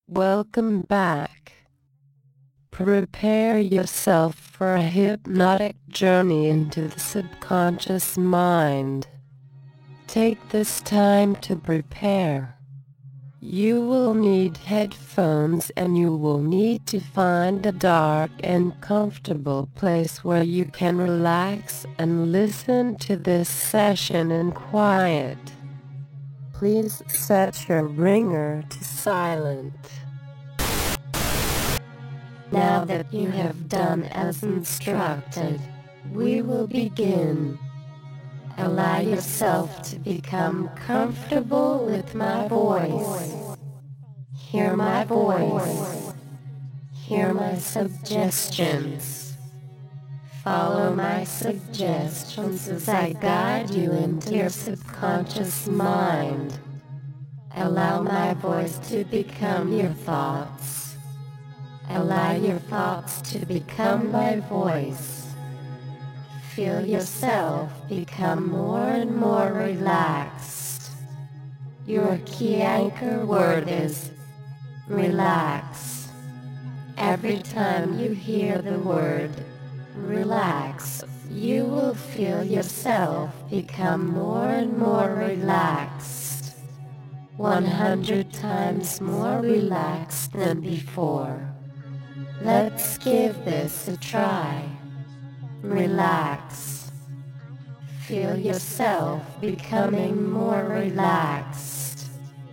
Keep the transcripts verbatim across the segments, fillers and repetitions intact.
Welcome back. Prepare yourself for a hypnotic journey into the subconscious mind. Take this time to prepare. You will need headphones and you will need to find a dark and comfortable place where you can relax and listen to this session in quiet. Please set your ringer to silent. Now that you have done as instructed, we will begin. Allow yourself to become comfortable with my voice. Hear my voice. Hear my suggestions. Follow my suggestions as I guide you into your subconscious mind. Allow my voice to become your thoughts. Allow your thoughts to become my voice. Feel yourself become more and more relaxed. Your key anchor word is relax. Every time you hear the word relax, you will feel yourself become more and more relaxed. one hundred times more relaxed than before. Let's give this a try. Relax. Feel yourself becoming more relaxed.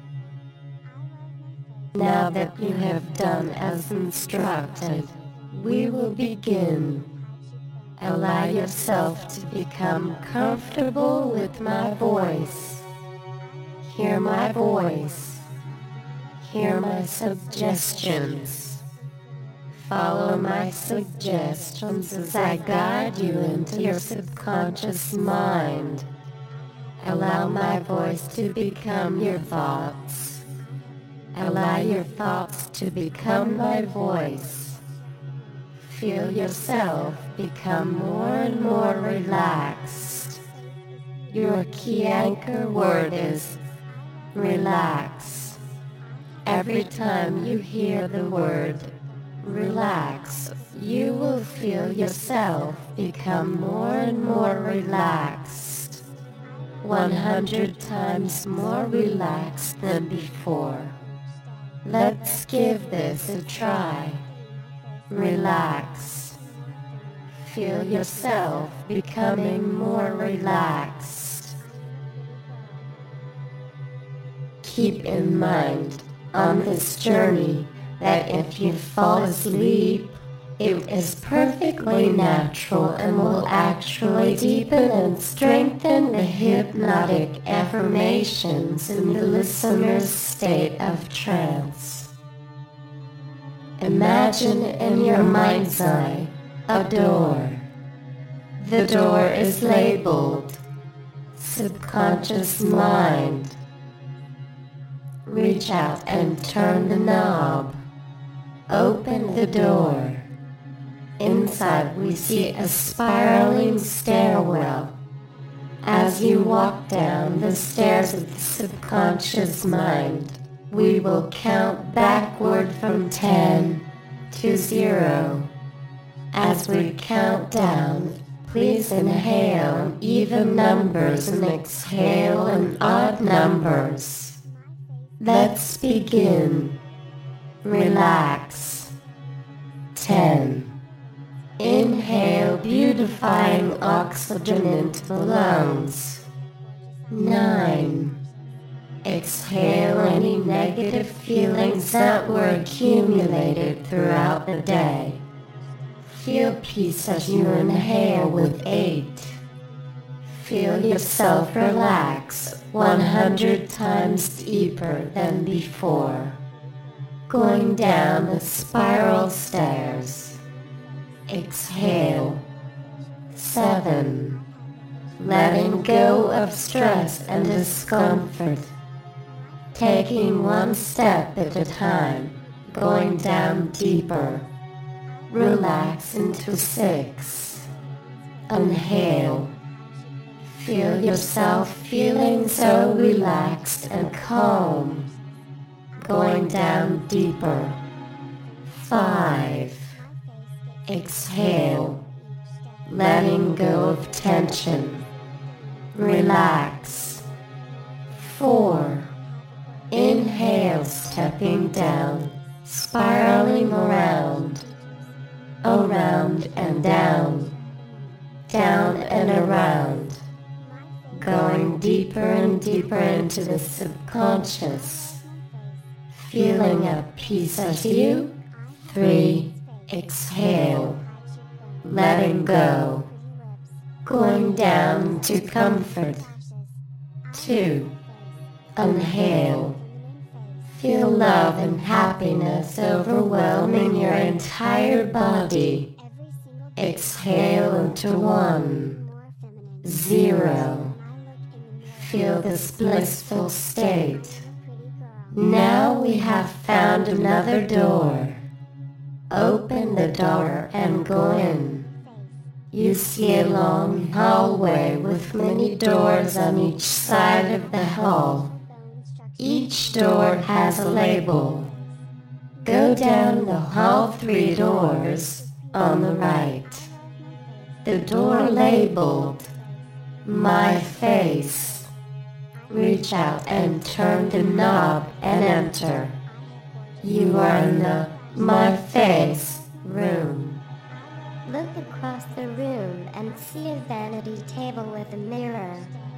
Now that you have done as instructed, we will begin. Allow yourself to become comfortable with my voice. Hear my voice. Hear my suggestions. Follow my suggestions as I guide you into your subconscious mind. Allow my voice to become your thoughts. Allow your thoughts to become my voice. Feel yourself become more and more relaxed. Your key anchor word is relax. Every time you hear the word relax, you will feel yourself become more and more relaxed. one hundred times more relaxed than before. Let's give this a try. Relax. Feel yourself becoming more relaxed. Keep in mind, on this journey, that if you fall asleep, it is perfectly natural and will actually deepen and strengthen the hypnotic affirmations in the listener's state of trance. Imagine in your mind's eye a door. The door is labeled subconscious mind. Reach out and turn the knob. Open the door. Inside we see a spiraling stairwell. As you walk down the stairs of the subconscious mind, we will count backward from ten to zero. As we count down, please inhale in even numbers and exhale in odd numbers. Let's begin. Relax. ten. Inhale beautifying oxygen into the lungs. nine. Exhale any negative feelings that were accumulated throughout the day. Feel peace as you inhale with eight. Feel yourself relax one hundred times deeper than before. Going down the spiral stairs. Exhale. seven. Letting go of stress and discomfort. Taking one step at a time, going down deeper. Relax into six. Inhale. Feel yourself feeling so relaxed and calm. going down deeper. Five. Exhale, letting go of tension. Relax. Four. Inhale, stepping down, spiraling around, around and down, down and around, going deeper and deeper into the subconscious, feeling at peace as you. Three. Exhale, letting go, going down to comfort. Two. Inhale, feel love and happiness overwhelming your entire body. Exhale into one. Zero. Feel this blissful state. Now we have found another door. Open the door and go in. You see a long hallway with many doors on each side of the hall. Each door has a label. Go down the hall three doors on the right. The door labeled My Face. Reach out and turn the knob and enter. You are in the My Face room. Look across the room and see a vanity table with a mirror.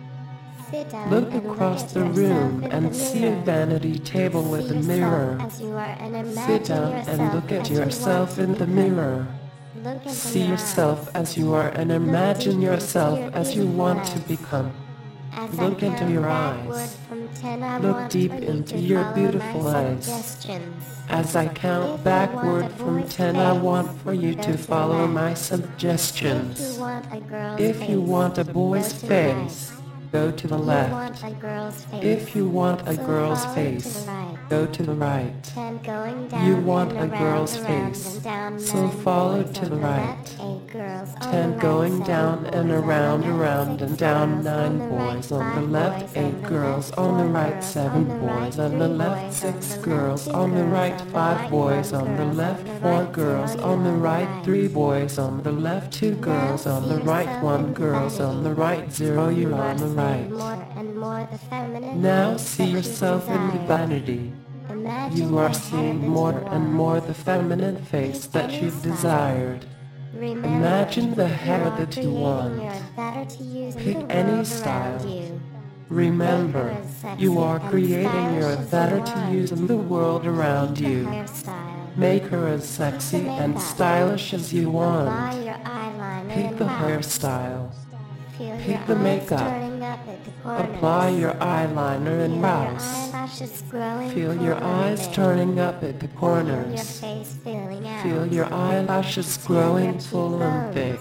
Sit down Look and across look the at room yourself in and the see a mirror. vanity table See with a yourself mirror. as you are and imagine Sit down yourself and look at as you yourself want in to the become. mirror. Look into See your yourself eyes. as you are and Look imagine deep yourself into your as you beautiful want to eyes. become. As Look I into count your backward eyes. from ten, I Look want deep for you into to your follow beautiful my eyes. suggestions. As I If count you backward want a from boy's ten, I face, want for you go to the follow left. my If you suggestions. want a girl's If face, you want a boy's go to the right. face, go to the If you left. want a girl's face, If you want a so girl's follow to the face, right. go to the right. Ten going down You want and a around, girl's around face, and down, so nine follow boys to on the the right. left, eight girls on the Ten right, going seven down boys and on the around, left, around six and down, girls on nine the right, boys on the five left, boys eight on the girls left, on the four right, girls seven on the right, boys on the three left, boys six on the girls left, on two the girls right, on the five right, boys one on the girls left, on the four right, girls zero, on you're the on the right, right. three boys on the left, two girls on the right, one girls on the right, zero, You you're are on the seeing right. more and more the feminine Now face see that you yourself in the desire. vanity. Imagine You the are hair seeing that more you and want. more the feminine face that you've desired. Remember, Imagine the you hair are that you creating want. your better to use in Pick the any world style. around you. Remember, you are creating your better to use in the world around Pick the you. hairstyle. Make her as sexy and stylish as you Apply want. your eyeliner Pick and the brows. hairstyle. Feel pick your the eyes makeup. turning up at the corners. Apply your eyeliner and Feel brows. your eyelashes growing Feel full your and eyes thick. turning up at the Feel your corners. face filling out. Feel your eyelashes growing full and thick.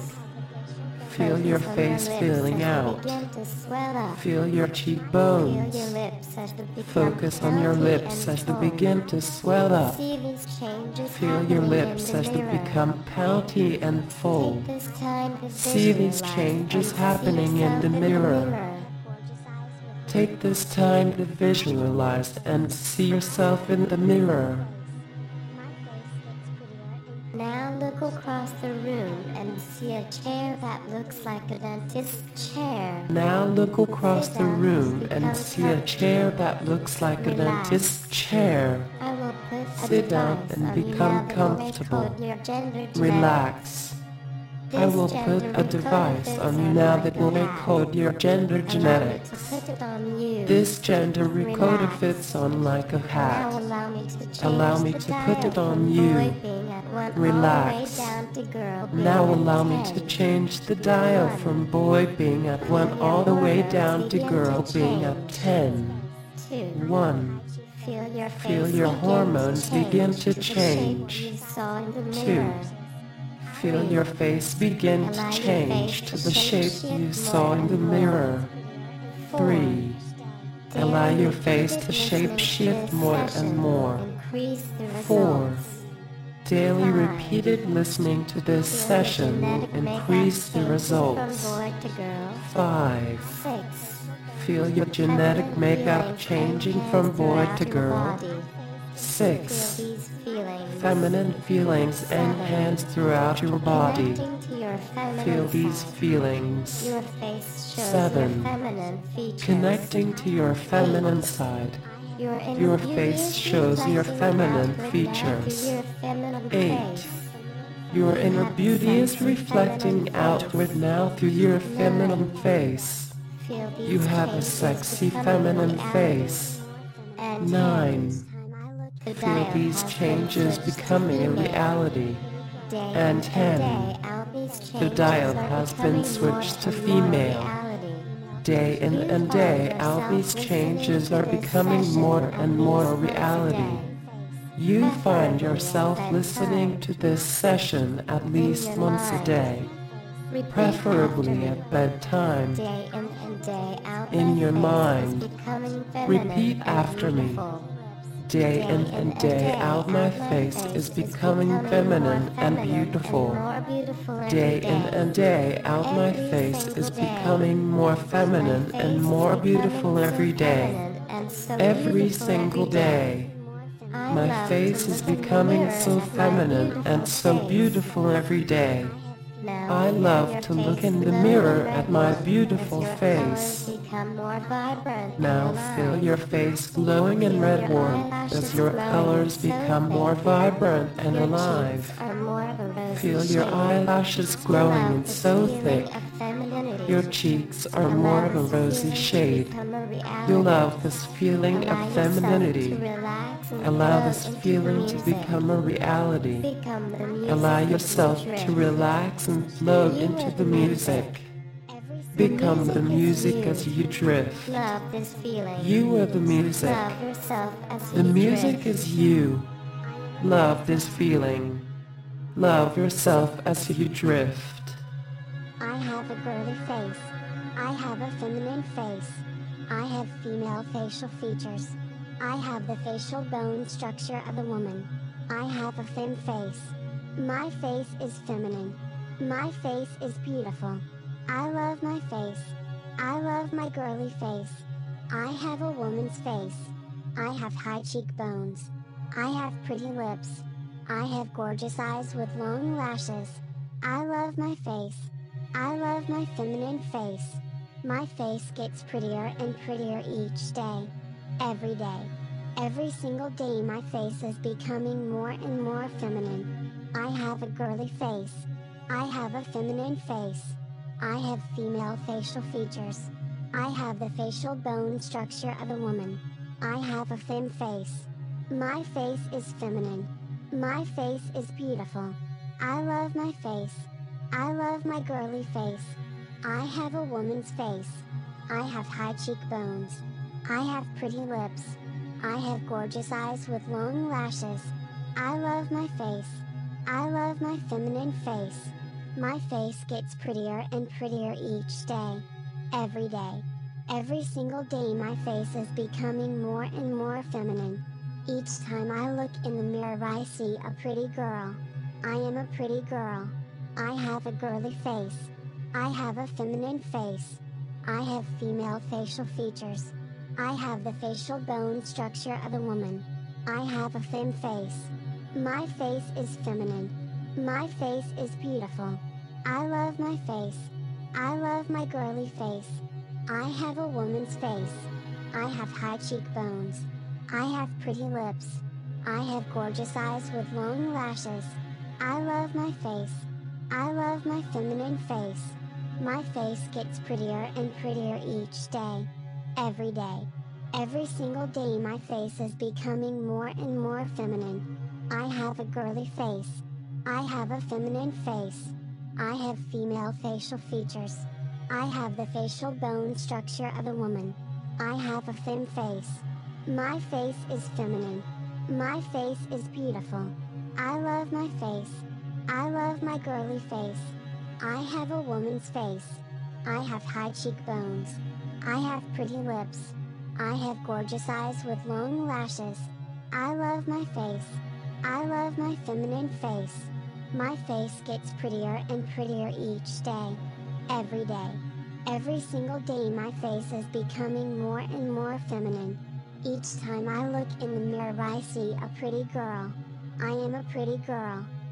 Feel your Focus on face lips filling as they out. begin to swell up. Feel your Feel cheekbones. your lips as they become Focus on your pouty lips and as they full. begin to swell up. See these changes Feel your happening lips in the as they mirror. become pouty and full. Take this time to See these visualize changes and happening see in the yourself mirror. Take this time to visualize and see yourself in the mirror. Now look across the room and see a chair that looks like a dentist's chair. Now look across the room and see a chair that looks like a dentist's chair. I will put a Sit down device and on you become now that will comfortable. encode your gender Relax. I will put a device on you now that will encode your gender genetics. Put it on you. This gender recoder fits on like a Now hat. allow me to change Allow me the to dial put it on from you. boy being at one Relax. all the way down to girl being Now at allow me ten. to change the dial from boy being at one all the way down to girl being at ten. Two. one. Feel your face Feel your begin hormones to begin to the change. shape you saw in the Two. mirror. Feel your face begin to change to the shape you saw in the mirror. Three. Allow your face to shape shift more and more. Increase the Four. results. Daily repeated listening to this session will increase the results. From boy to girl. Five. Six. Feel your genetic makeup changing from boy to girl. Six. Feel these feelings. Feminine feelings enhance throughout your body. Connecting to your feminine Feel these side. feelings. Your face shows Seven. your feminine features. Connecting to your feminine side. Your, Your face shows your feminine features. Your feminine Eight. face. Your inner beauty is reflecting outward now through your feminine face. Feel these You have a changes sexy becoming feminine reality. face. And Nine. the Feel dial these has changes been switched to becoming a female. reality. Day And in ten. day out, these The changes dial are has becoming been switched more to and more female. reality. Day in You and find day out, yourself these listening changes to are this becoming session more at and least more once a reality. day. You find Preferably yourself at listening bedtime. to this session at least your once a mind. day, Repeat preferably after me. at bedtime. Day in and day out, In my your face mind. is becoming feminine Repeat and after me. beautiful. Day in and day out, my face is becoming feminine and beautiful. Day in and day out, my face is becoming more feminine and more beautiful every day. Every single day. My face is becoming so feminine and so beautiful every day. I love to look in the mirror at my beautiful face. Now feel your face glowing and red warm as your colors become more vibrant and alive. Feel your eyelashes growing and so thick. Your cheeks are more of a rosy shade. You love this feeling of femininity. Allow this feeling to become a reality. Allow yourself to relax and float into the music. Become the music as you drift. Love this feeling. You are the music. Love yourself as The you music drift. is you. Love this feeling. Love yourself as you drift. I have a girly face. I have a feminine face. I have female facial features. I have the facial bone structure of a woman. I have a femme face. My face is feminine. My face is beautiful. I love my face. I love my girly face. I have a woman's face. I have high cheekbones. I have pretty lips. I have gorgeous eyes with long lashes. I love my face. I love my feminine face. My face gets prettier and prettier each day. Every day. Every single day my face is becoming more and more feminine. I have a girly face. I have a feminine face. I have female facial features. I have the facial bone structure of a woman. I have a femme face. My face is feminine. My face is beautiful. I love my face. I love my girly face. I have a woman's face. I have high cheekbones. I have pretty lips. I have gorgeous eyes with long lashes. I love my face. I love my feminine face. My face gets prettier and prettier each day. Every day. Every single day my face is becoming more and more feminine. Each time I look in the mirror I see a pretty girl. I am a pretty girl. I have a girly face. I have a feminine face. I have female facial features. I have the facial bone structure of a woman. I have a femme face. My face is feminine. My face is beautiful. I love my face. I love my girly face. I have a woman's face. I have high cheekbones. I have pretty lips. I have gorgeous eyes with long lashes. I love my face. I love my feminine face. My face gets prettier and prettier each day. Every day. Every single day my face is becoming more and more feminine. I have a girly face. I have a feminine face. I have female facial features. I have the facial bone structure of a woman. I have a femme face. My face is feminine. My face is beautiful. I love my face. I love my girly face. I have a woman's face. I have high cheekbones. I have pretty lips. I have gorgeous eyes with long lashes. I love my face. I love my feminine face. My face gets prettier and prettier each day. Every day. Every single day my face is becoming more and more feminine. Each time I look in the mirror I see a pretty girl. I am a pretty girl.